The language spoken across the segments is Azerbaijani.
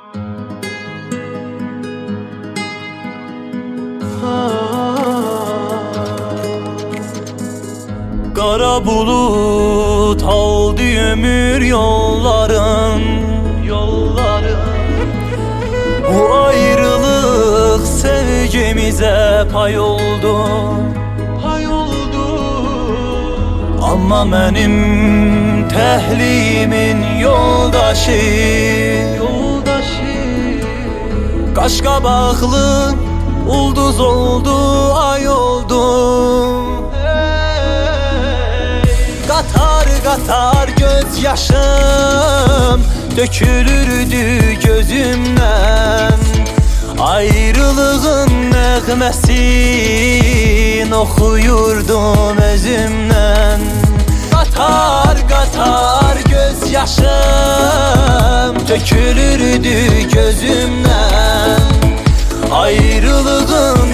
Qara bulut aldı ömür yolların. Bu ayrılık sevgimize pay oldu. Amma mənim təhlimin yoldaşı qaşqabaqlı ulduz oldu, ay oldu. Qatar qatar göz yaşım dökülürdü gözümden. Ayrılığın nəğməsin oxuyurdum özümdən. Qatar qatar göz yaşım dökülürdü gözümdən. Ayrılığın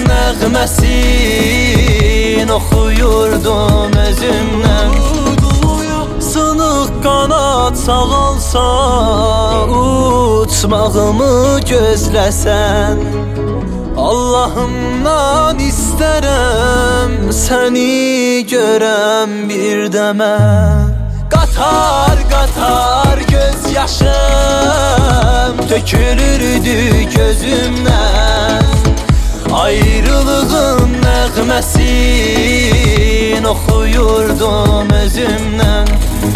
nəğməsin oxuyurdum özümdən. Sınıq qanat sağalsa uçmağımı gözləsən. Allahımdan istərəm səni görəm bir dəmə. Qatar qatar göz yaşım tökülürdü gözümdən. Ayrılığın nəğməsin oxuyurdum özümdən.